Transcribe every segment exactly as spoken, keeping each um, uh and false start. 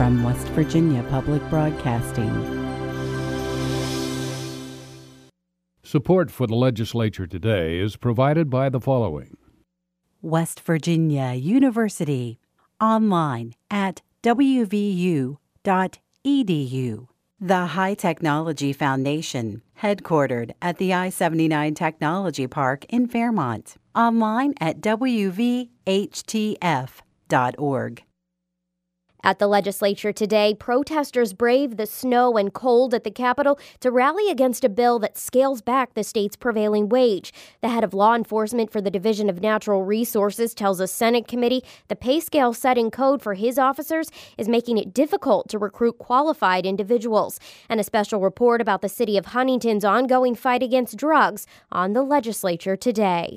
from West Virginia Public Broadcasting. Support for the legislature today is provided by the following. West Virginia University, online at w v u dot e d u. The High Technology Foundation, headquartered at the I seventy-nine Technology Park in Fairmont, online at w v h t f dot org. At the legislature today, protesters braved the snow and cold at the Capitol to rally against a bill that scales back the state's prevailing wage. The head of law enforcement for the Division of Natural Resources tells a Senate committee the pay scale set in code for his officers is making it difficult to recruit qualified individuals. And a special report about the city of Huntington's ongoing fight against drugs on the legislature today.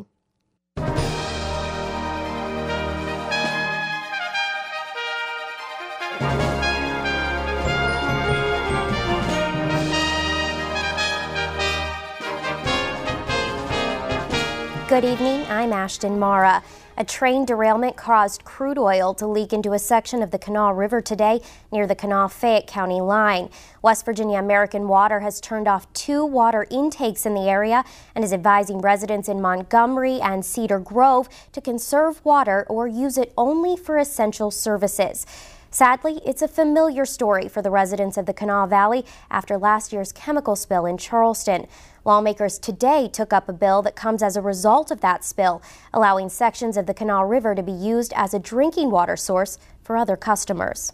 Good evening, I'm Ashton Mara. A train derailment caused crude oil to leak into a section of the Kanawha River today near the Kanawha-Fayette County line. West Virginia American Water has turned off two water intakes in the area and is advising residents in Montgomery and Cedar Grove to conserve water or use it only for essential services. Sadly, it's a familiar story for the residents of the Kanawha Valley after last year's chemical spill in Charleston. Lawmakers today took up a bill that comes as a result of that spill, allowing sections of the Kanawha River to be used as a drinking water source for other customers.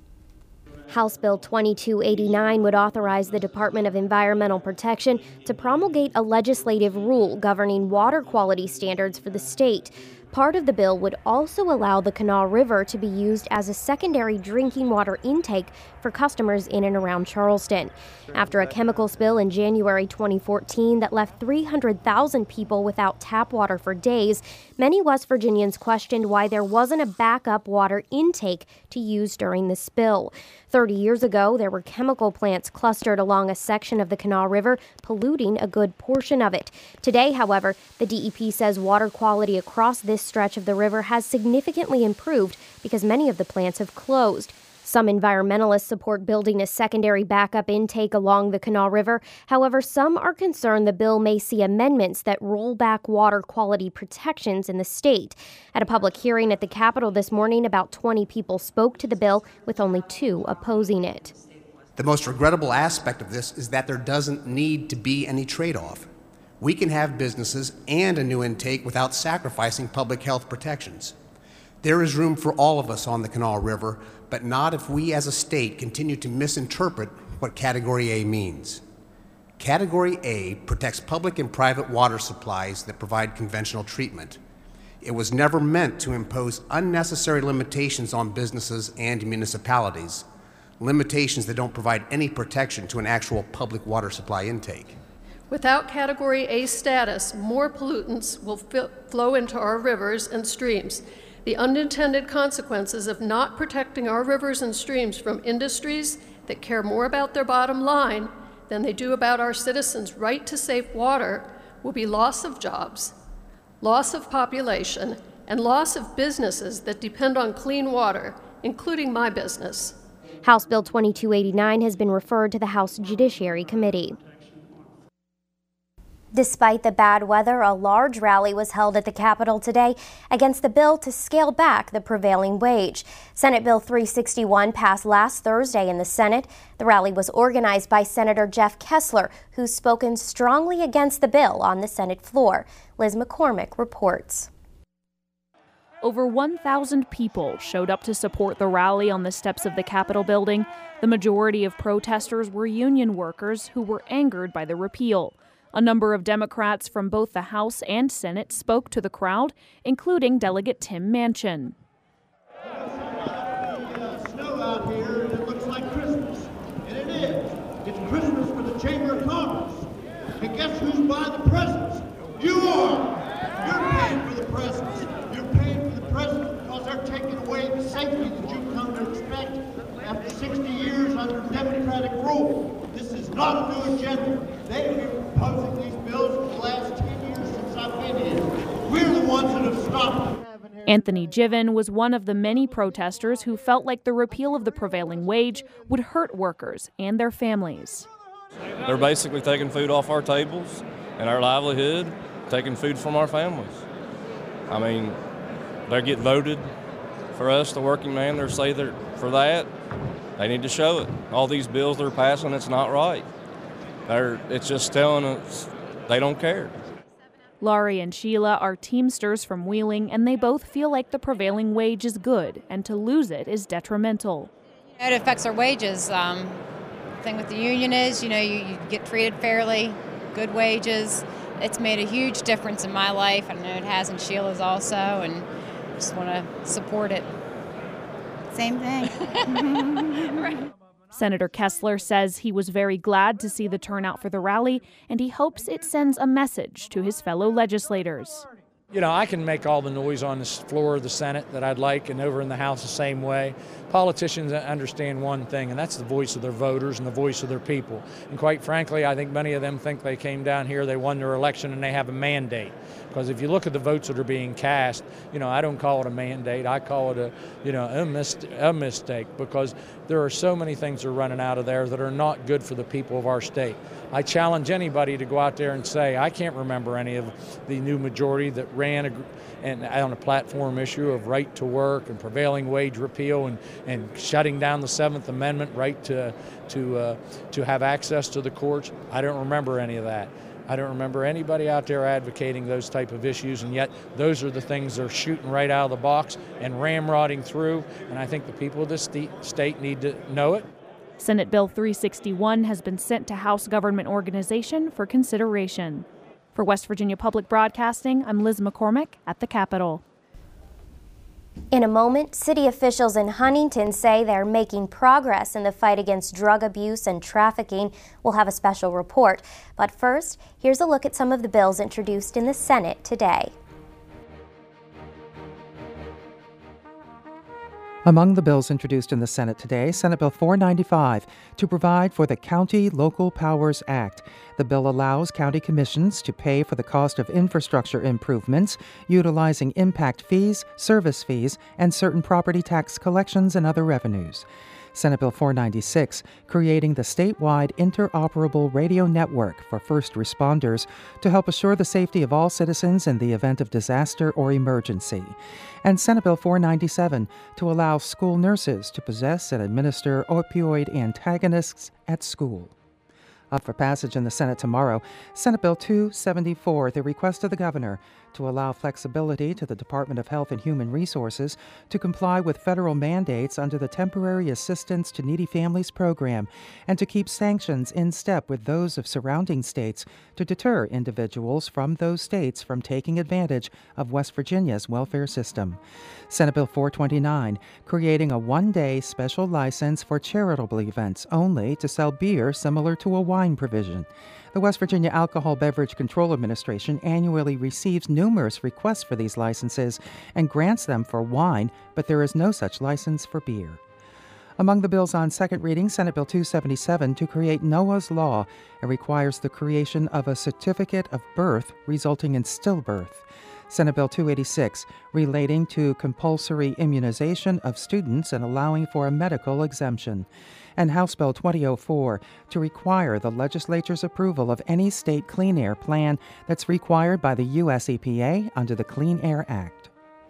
House Bill twenty-two eighty-nine would authorize the Department of Environmental Protection to promulgate a legislative rule governing water quality standards for the state. Part of the bill would also allow the Kanawha River to be used as a secondary drinking water intake for customers in and around Charleston. After a chemical spill in January twenty fourteen that left three hundred thousand people without tap water for days, many West Virginians questioned why there wasn't a backup water intake to use during the spill. thirty years ago, there were chemical plants clustered along a section of the Kanawha River, polluting a good portion of it. Today, however, the D E P says water quality across this stretch of the river has significantly improved because many of the plants have closed. Some environmentalists support building a secondary backup intake along the Kanawha River. However, some are concerned the bill may see amendments that roll back water quality protections in the state. At a public hearing at the Capitol this morning, about twenty people spoke to the bill, with only two opposing it. The most regrettable aspect of this is that there doesn't need to be any trade-off. We can have businesses and a new intake without sacrificing public health protections. There is room for all of us on the Kanawha River, but not if we as a state continue to misinterpret what Category A means. Category A protects public and private water supplies that provide conventional treatment. It was never meant to impose unnecessary limitations on businesses and municipalities, limitations that don't provide any protection to an actual public water supply intake. Without Category A status, more pollutants will flow into our rivers and streams. The unintended consequences of not protecting our rivers and streams from industries that care more about their bottom line than they do about our citizens' right to safe water will be loss of jobs, loss of population, and loss of businesses that depend on clean water, including my business. House Bill twenty-two eighty-nine has been referred to the House Judiciary Committee. Despite the bad weather, a large rally was held at the Capitol today against the bill to scale back the prevailing wage. Senate Bill three sixty-one passed last Thursday in the Senate. The rally was organized by Senator Jeff Kessler, who's spoken strongly against the bill on the Senate floor. Liz McCormick reports. Over one thousand people showed up to support the rally on the steps of the Capitol building. The majority of protesters were union workers who were angered by the repeal. A number of Democrats from both the House and Senate spoke to the crowd, including Delegate Tim Manchin. Snow out here, and it looks like Christmas. And it is. It's Christmas for the Chamber of Commerce. And guess who's buying the presents? You are. You're paying for the presents. You're paying for the presents because they're taking away the safety that you've come to expect after sixty years under Democratic rule. This is not a new agenda. They've been proposing these bills for the last ten years since I've been here. We're the ones that have stopped them. Anthony Jiven was one of the many protesters who felt like the repeal of the prevailing wage would hurt workers and their families. They're basically taking food off our tables and our livelihood, taking food from our families. I mean, they get voted for us, the working man. They say they're for that. They need to show it. All these bills they're passing, it's not right. They're, it's just telling us they don't care. Laurie and Sheila are Teamsters from Wheeling, and they both feel like the prevailing wage is good, and to lose it is detrimental. It affects our wages. Um, the thing with the union is, you know, you, you get treated fairly, good wages. It's made a huge difference in my life. I know it has in Sheila's also, and just want to support it. Same thing. Right. Senator Kessler says he was very glad to see the turnout for the rally, and he hopes it sends a message to his fellow legislators. You know, I can make all the noise on the floor of the Senate that I'd like, and over in the House the same way. Politicians understand one thing, and that's the voice of their voters and the voice of their people. And quite frankly, I think many of them think they came down here, they won their election, and they have a mandate. Because if you look at the votes that are being cast, you know, I don't call it a mandate. I call it a, you know, a, mis- a mistake, because there are so many things that are running out of there that are not good for the people of our state. I challenge anybody to go out there and say, I can't remember any of the new majority that ran a, and on a platform issue of right to work and prevailing wage repeal and, and shutting down the Seventh Amendment right to to uh, to have access to the courts. I don't remember any of that. I don't remember anybody out there advocating those type of issues, and yet those are the things they're shooting right out of the box and ramrodding through, and I think the people of this state need to know it. Senate Bill three sixty-one has been sent to House Government Organization for consideration. For West Virginia Public Broadcasting, I'm Liz McCormick at the Capitol. In a moment, city officials in Huntington say they're making progress in the fight against drug abuse and trafficking. We'll have a special report. But first, here's a look at some of the bills introduced in the Senate today. Among the bills introduced in the Senate today, Senate Bill four ninety-five to provide for the County Local Powers Act. The bill allows county commissions to pay for the cost of infrastructure improvements, utilizing impact fees, service fees, and certain property tax collections and other revenues. Senate Bill four ninety-six, creating the statewide interoperable radio network for first responders to help assure the safety of all citizens in the event of disaster or emergency. And Senate Bill four ninety-seven, to allow school nurses to possess and administer opioid antagonists at school. Up for passage in the Senate tomorrow, Senate Bill two seventy-four, the request of the governor to allow flexibility to the Department of Health and Human Resources to comply with federal mandates under the Temporary Assistance to Needy Families program and to keep sanctions in step with those of surrounding states to deter individuals from those states from taking advantage of West Virginia's welfare system. Senate Bill four twenty-nine, creating a one-day special license for charitable events only to sell beer similar to a wine provision. The West Virginia Alcohol Beverage Control Administration annually receives numerous requests for these licenses and grants them for wine, but there is no such license for beer. Among the bills on second reading, Senate Bill two seventy-seven to create Noah's Law. It requires the creation of a certificate of birth resulting in stillbirth. Senate Bill two eighty-six, relating to compulsory immunization of students and allowing for a medical exemption. And House Bill twenty oh four, to require the legislature's approval of any state clean air plan that's required by the U S E P A under the Clean Air Act.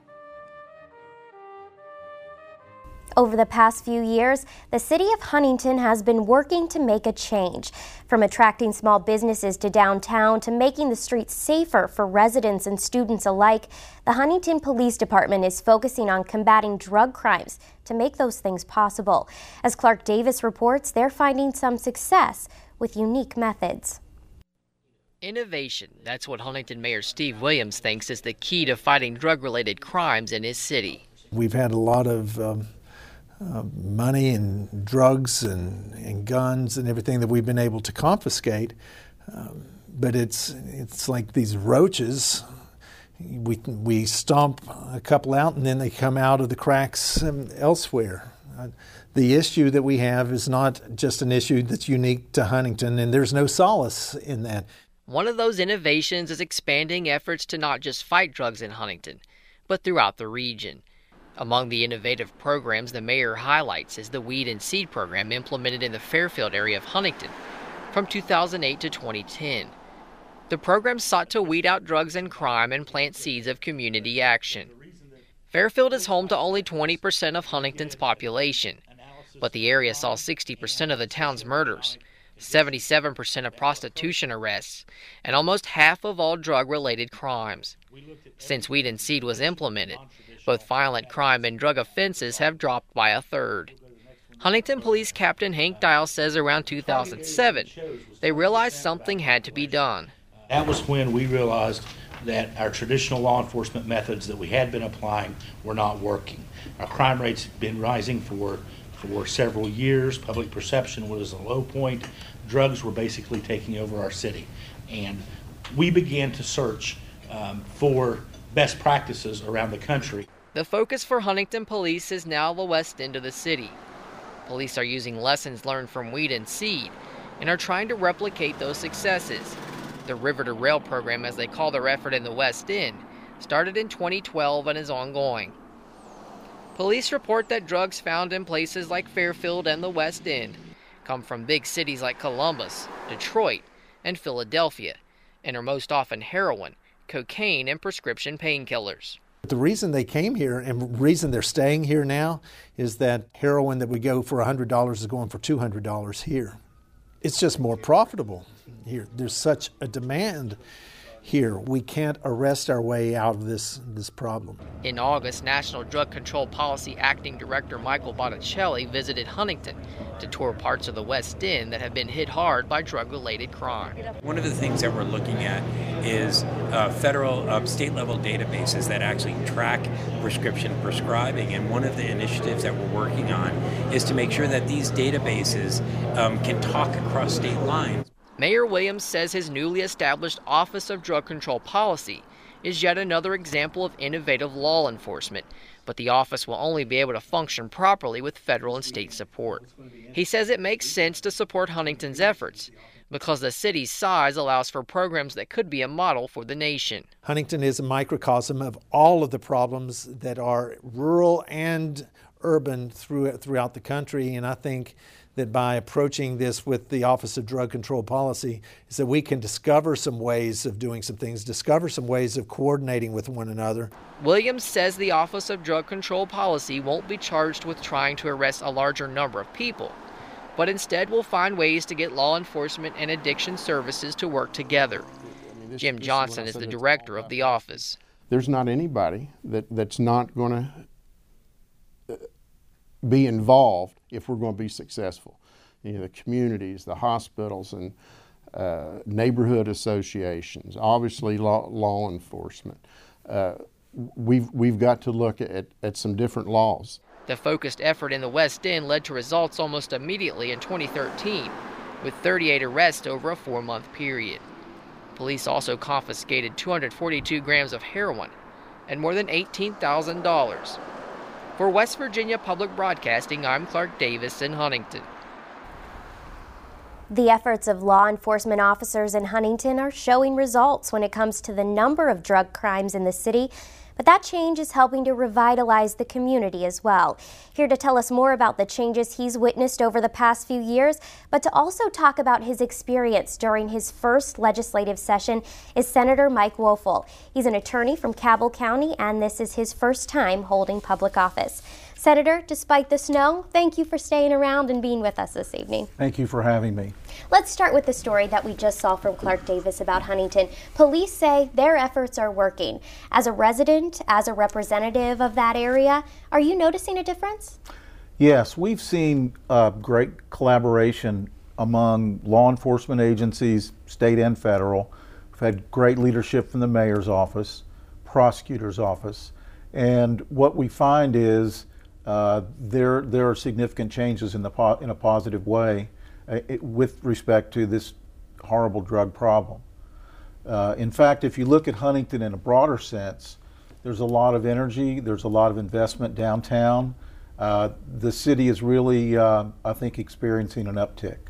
Over the past few years, the city of Huntington has been working to make a change. From attracting small businesses to downtown to making the streets safer for residents and students alike, the Huntington Police Department is focusing on combating drug crimes to make those things possible. As Clark Davis reports, they're finding some success with unique methods. Innovation, that's what Huntington Mayor Steve Williams thinks is the key to fighting drug-related crimes in his city. We've had a lot of um, Uh, money and drugs and, and guns and everything that we've been able to confiscate, um, but it's it's like these roaches. We we stomp a couple out and then they come out of the cracks um, elsewhere. Uh, the issue that we have is not just an issue that's unique to Huntington, and there's no solace in that. One of those innovations is expanding efforts to not just fight drugs in Huntington, but throughout the region. Among the innovative programs the mayor highlights is the Weed and Seed program implemented in the Fairfield area of Huntington from two thousand eight to twenty ten. The program sought to weed out drugs and crime and plant seeds of community action. Fairfield is home to only twenty percent of Huntington's population, but the area saw sixty percent of the town's murders, seventy-seven percent of prostitution arrests, and almost half of all drug-related crimes. Since Weed and Seed was implemented, both violent crime and drug offenses have dropped by a third. Huntington Police Captain Hank Dial says around two thousand seven, they realized something had to be done. That was when we realized that our traditional law enforcement methods that we had been applying were not working. Our crime rates had been rising for, for several years. Public perception was a low point. Drugs were basically taking over our city. And we began to search um, for best practices around the country. The focus for Huntington Police is now the west end of the city. Police are using lessons learned from Weed and Seed and are trying to replicate those successes. The River to Rail program, as they call their effort in the West End, started in twenty twelve and is ongoing. Police report that drugs found in places like Fairfield and the West End come from big cities like Columbus, Detroit, and Philadelphia, and are most often heroin, cocaine, and prescription painkillers. The reason they came here and the reason they're staying here now is that heroin that we go for one hundred dollars is going for two hundred dollars here. It's just more profitable here. There's such a demand here. We can't arrest our way out of this, this problem. In August, National Drug Control Policy Acting Director Michael Botticelli visited Huntington to tour parts of the West End that have been hit hard by drug-related crime. One of the things that we're looking at is uh, federal, uh, state-level databases that actually track prescription prescribing, and one of the initiatives that we're working on is to make sure that these databases um, can talk across state lines. Mayor Williams says his newly established Office of Drug Control Policy is yet another example of innovative law enforcement, but the office will only be able to function properly with federal and state support. He says it makes sense to support Huntington's efforts because the city's size allows for programs that could be a model for the nation. Huntington is a microcosm of all of the problems that are rural and urban through, throughout the country, and I think that by approaching this with the Office of Drug Control Policy is that we can discover some ways of doing some things, discover some ways of coordinating with one another. Williams says the Office of Drug Control Policy won't be charged with trying to arrest a larger number of people, but instead will find ways to get law enforcement and addiction services to work together. I mean, this, Jim this Johnson is, is the director of the office. There's not anybody that, that's not going to be involved if we're going to be successful. You know, the communities, the hospitals, and uh, neighborhood associations, obviously law, law enforcement. Uh, we've, we've got to look at, at some different laws. The focused effort in the West End led to results almost immediately in twenty thirteen, with thirty-eight arrests over a four-month period. Police also confiscated two hundred forty-two grams of heroin and more than eighteen thousand dollars. For West Virginia Public Broadcasting, I'm Clark Davis in Huntington. The efforts of law enforcement officers in Huntington are showing results when it comes to the number of drug crimes in the city, but that change is helping to revitalize the community as well. Here to tell us more about the changes he's witnessed over the past few years, but to also talk about his experience during his first legislative session is Senator Mike Woelfel. He's an attorney from Cabell County, and this is his first time holding public office. Senator, despite the snow, thank you for staying around and being with us this evening. Thank you for having me. Let's start with the story that we just saw from Clark Davis about Huntington. Police say their efforts are working. As a resident, as a representative of that area, are you noticing a difference? Yes, we've seen uh, great collaboration among law enforcement agencies, state and federal. We've had great leadership from the mayor's office, prosecutor's office, and what we find is Uh, there, there are significant changes in the po in a positive way uh, it, with respect to this horrible drug problem. Uh, in fact, if you look at Huntington in a broader sense, there's a lot of energy, there's a lot of investment downtown. Uh, the city is really, uh, I think, experiencing an uptick.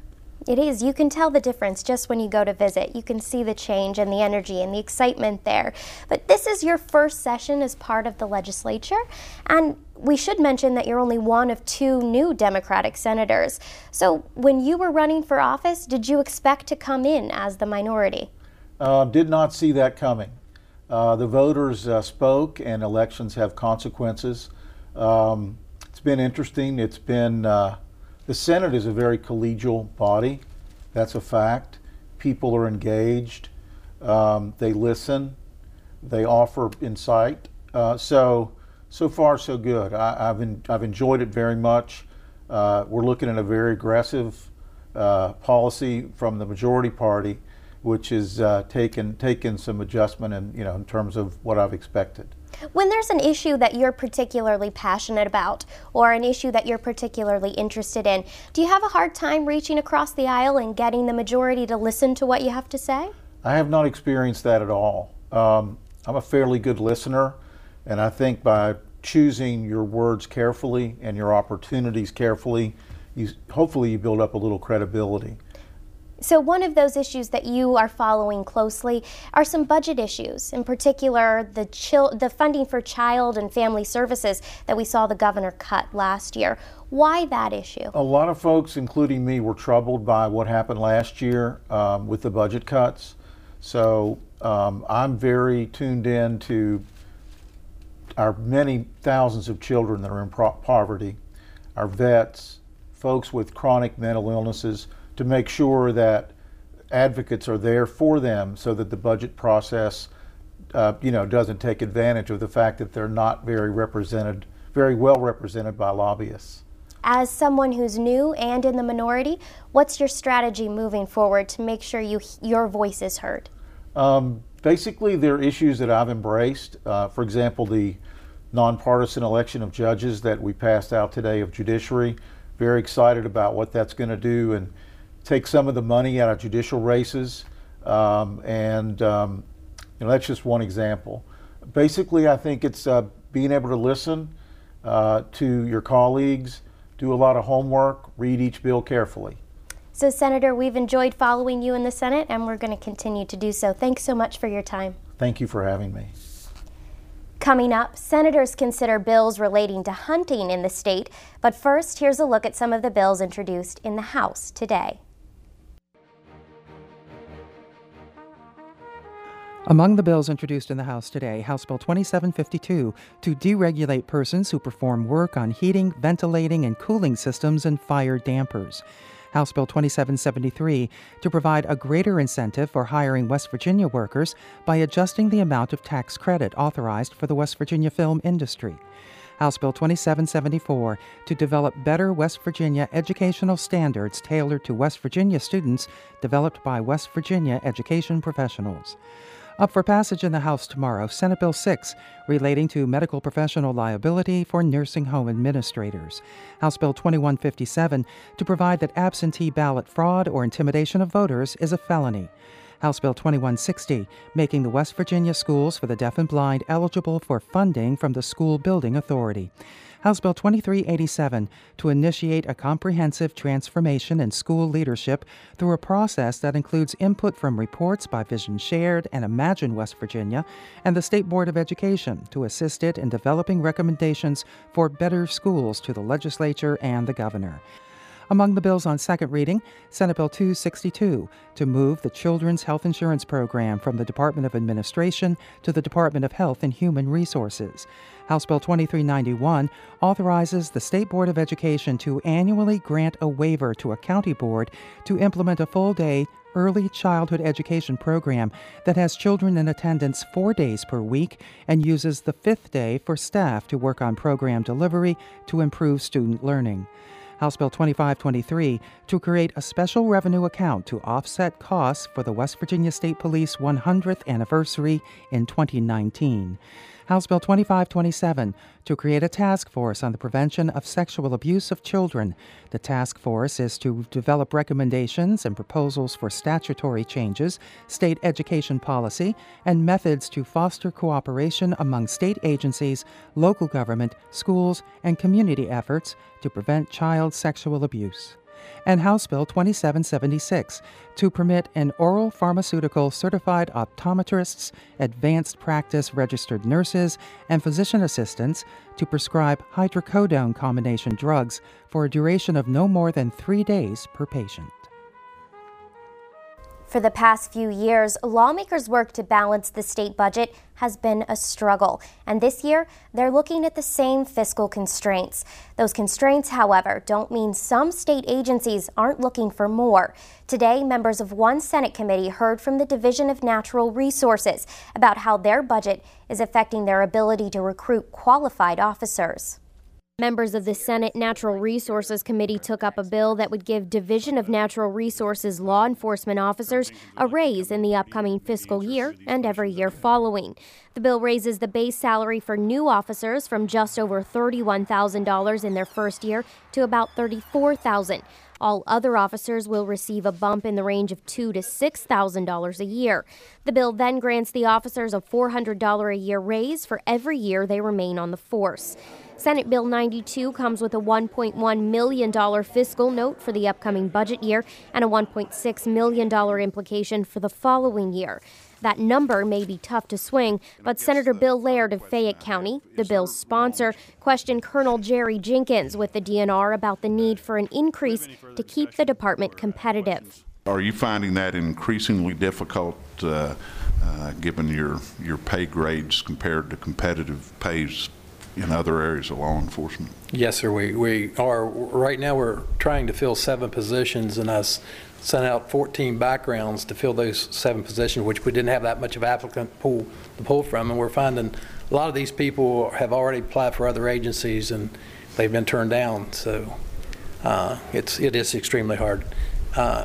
It is. You can tell the difference just when you go to visit. You can see the change and the energy and the excitement there. But this is your first session as part of the legislature, and we should mention that you're only one of two new Democratic senators. So when you were running for office, did you expect to come in as the minority? Uh, did not see that coming. Uh, the voters uh, spoke, and elections have consequences. Um, it's been interesting. It's been uh, The Senate is a very collegial body. That's a fact. People are engaged. Um, they listen. They offer insight. Uh, so, so far, so good. I, I've, en- I've enjoyed it very much. Uh, we're looking at a very aggressive uh, policy from the majority party, which has uh, taken taken some adjustment in, you know, in terms of what I've expected. When there's an issue that you're particularly passionate about or an issue that you're particularly interested in, do you have a hard time reaching across the aisle and getting the majority to listen to what you have to say? I have not experienced that at all. Um, I'm a fairly good listener, and I think by choosing your words carefully and your opportunities carefully, you, hopefully you build up a little credibility. So one of those issues that you are following closely are some budget issues, in particular the, chil- the funding for child and family services that we saw the governor cut last year. Why that issue? A lot of folks, including me, were troubled by what happened last year um, with the budget cuts. So um, I'm very tuned in to our many thousands of children that are in pro- poverty, our vets, folks with chronic mental illnesses, to make sure that advocates are there for them so that the budget process uh, you know, doesn't take advantage of the fact that they're not very represented, very well represented by lobbyists. As someone who's new and in the minority, what's your strategy moving forward to make sure you, your voice is heard? Um, basically, there are issues that I've embraced. Uh, for example, the nonpartisan election of judges that we passed out today of judiciary. Very excited about what that's going to do and take some of the money out of judicial races, um, and um, you know, that's just one example. Basically, I think it's uh, being able to listen uh, to your colleagues, do a lot of homework, read each bill carefully. So, Senator, we've enjoyed following you in the Senate, and we're going to continue to do so. Thanks so much for your time. Thank you for having me. Coming up, senators consider bills relating to hunting in the state. But first, here's a look at some of the bills introduced in the House today. Among the bills introduced in the House today, House Bill twenty-seven fifty-two to deregulate persons who perform work on heating, ventilating, and cooling systems and fire dampers. House Bill twenty-seven seventy-three to provide a greater incentive for hiring West Virginia workers by adjusting the amount of tax credit authorized for the West Virginia film industry. House Bill twenty-seven seventy-four to develop better West Virginia educational standards tailored to West Virginia students developed by West Virginia education professionals. Up for passage in the House tomorrow, Senate Bill six, relating to medical professional liability for nursing home administrators. House Bill twenty-one fifty-seven, to provide that absentee ballot fraud or intimidation of voters is a felony. House Bill twenty-one sixty, making the West Virginia schools for the deaf and blind eligible for funding from the School Building Authority. House Bill twenty-three eighty-seven, to initiate a comprehensive transformation in school leadership through a process that includes input from reports by Vision Shared and Imagine West Virginia and the State Board of Education to assist it in developing recommendations for better schools to the legislature and the governor. Among the bills on second reading, Senate Bill two sixty-two, to move the Children's Health Insurance Program from the Department of Administration to the Department of Health and Human Resources. House Bill twenty-three ninety-one authorizes the State Board of Education to annually grant a waiver to a county board to implement a full-day early childhood education program that has children in attendance four days per week and uses the fifth day for staff to work on program delivery to improve student learning. House Bill twenty-five twenty-three, to create a special revenue account to offset costs for the West Virginia State Police one hundredth anniversary in twenty nineteen. House Bill twenty-five twenty-seven, to create a task force on the prevention of sexual abuse of children. The task force is to develop recommendations and proposals for statutory changes, state education policy, and methods to foster cooperation among state agencies, local government, schools, and community efforts to prevent child sexual abuse. and House Bill twenty-seven seventy-six to permit an oral pharmaceutical certified optometrists, advanced practice registered nurses, and physician assistants to prescribe hydrocodone combination drugs for a duration of no more than three days per patient. For the past few years, lawmakers' work to balance the state budget has been a struggle, and this year they're looking at the same fiscal constraints. Those constraints, however, don't mean some state agencies aren't looking for more. Today, members of one Senate committee heard from the Division of Natural Resources about how their budget is affecting their ability to recruit qualified officers. Members of the Senate Natural Resources Committee took up a bill that would give Division of Natural Resources law enforcement officers a raise in the upcoming fiscal year and every year following. The bill raises the base salary for new officers from just over thirty-one thousand dollars in their first year to about thirty-four thousand dollars. All other officers will receive a bump in the range of two thousand to six thousand dollars a year. The bill then grants the officers a four hundred dollars a year raise for every year they remain on the force. Senate Bill ninety-two comes with a one point one million dollars fiscal note for the upcoming budget year and a one point six million dollars implication for the following year. That number may be tough to swing, but Senator Bill Laird of Fayette County, the bill's sponsor, questioned Colonel Jerry Jenkins with the D N R about the need for an increase to keep the department competitive. Are you finding that increasingly difficult, uh, uh, given your, your pay grades compared to competitive pays in other areas of law enforcement? Yes, sir. We, we are. Right now we're trying to fill seven positions, and I sent out fourteen backgrounds to fill those seven positions, which we didn't have that much of applicant pool to pull from. And we're finding a lot of these people have already applied for other agencies, and they've been turned down. So uh, it's, it is extremely hard uh,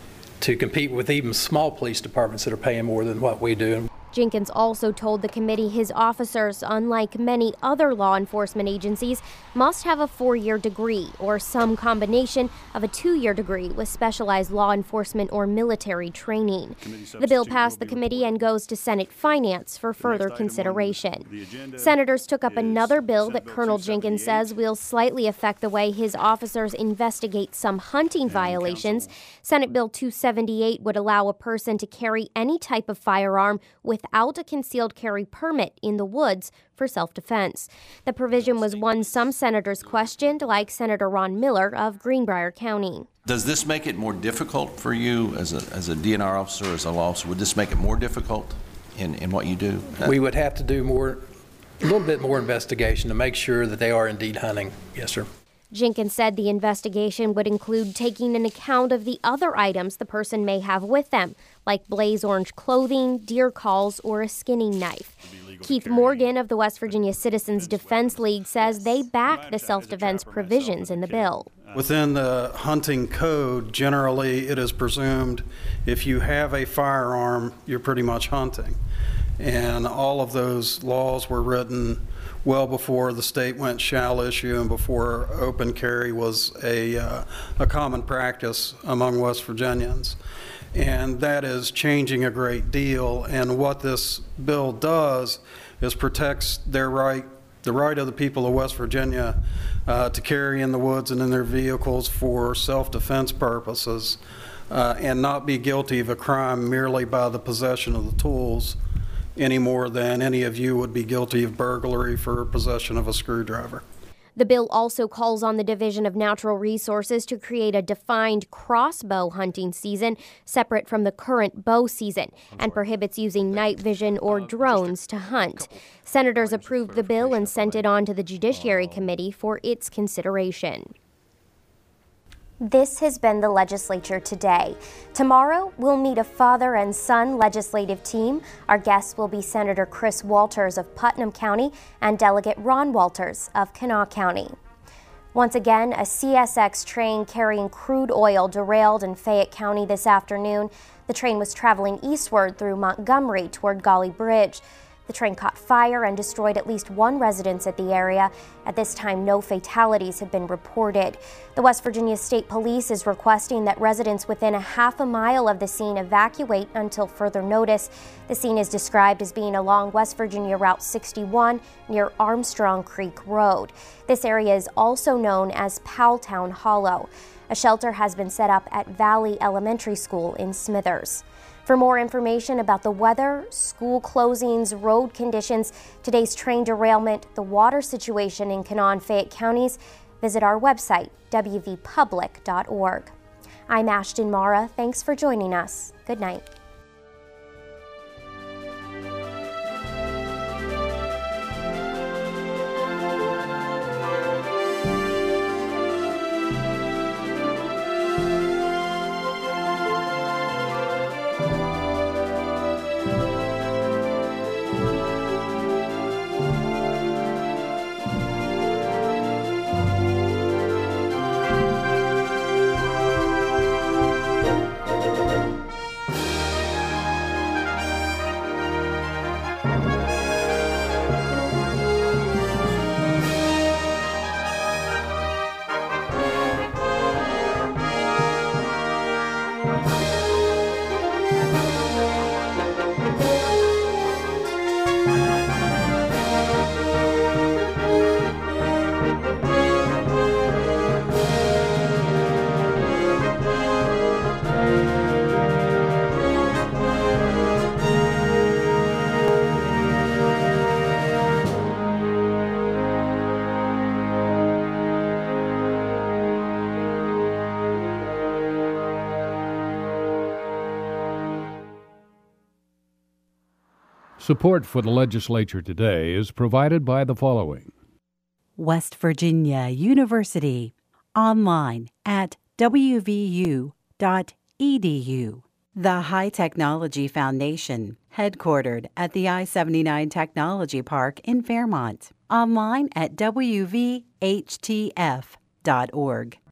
to compete with even small police departments that are paying more than what we do. Jenkins also told the committee his officers, unlike many other law enforcement agencies, must have a four-year degree or some combination of a two-year degree with specialized law enforcement or military training. The bill passed the committee and goes to Senate Finance for further consideration. Senators took up another bill that Colonel Jenkins says will slightly affect the way his officers investigate some hunting violations. Senate Bill two seventy-eight would allow a person to carry any type of firearm with without a concealed carry permit in the woods for self-defense. The provision was one some senators questioned, like Senator Ron Miller of Greenbrier County. Does this make it more difficult for you as a, as a D N R officer, as a law officer? Would this make it more difficult in, in what you do? We would have to do more, a little bit more investigation to make sure that they are indeed hunting. Yes, sir. Jenkins said the investigation would include taking an account of the other items the person may have with them, like blaze orange clothing, deer calls, or a skinning knife. Keith Morgan of the West Virginia Citizens Defense League says they back the self-defense provisions in the bill. Within the hunting code, generally it is presumed if you have a firearm, you're pretty much hunting. And all of those laws were written well before the state went shall issue and before open carry was a, uh, a common practice among West Virginians. And that is changing a great deal. And what this bill does is protects their right, the right of the people of West Virginia uh, to carry in the woods and in their vehicles for self-defense purposes uh, and not be guilty of a crime merely by the possession of the tools, any more than any of you would be guilty of burglary for possession of a screwdriver. The bill also calls on the Division of Natural Resources to create a defined crossbow hunting season separate from the current bow season and prohibits using night vision or drones to hunt. Senators approved the bill and sent it on to the Judiciary Committee for its consideration. This has been the legislature today. Tomorrow, we'll meet a father and son legislative team. Our guests will be Senator Chris Walters of Putnam County and Delegate Ron Walters of Kanawha County. Once again, a C S X train carrying crude oil derailed in Fayette County this afternoon. The train was traveling eastward through Montgomery toward Gauley Bridge. The train caught fire and destroyed at least one residence at the area. At this time, no fatalities have been reported. The West Virginia State Police is requesting that residents within a half a mile of the scene evacuate until further notice. The scene is described as being along West Virginia Route sixty-one near Armstrong Creek Road. This area is also known as Powelltown Hollow. A shelter has been set up at Valley Elementary School in Smithers. For more information about the weather, school closings, road conditions, today's train derailment, the water situation in Kanawha and Fayette counties, visit our website, w v public dot org. I'm Ashton Mara. Thanks for joining us. Good night. Support for the legislature today is provided by the following. West Virginia University, online at w v u dot e d u. The High Technology Foundation, headquartered at the I seventy-nine Technology Park in Fairmont, online at w v h t f dot org.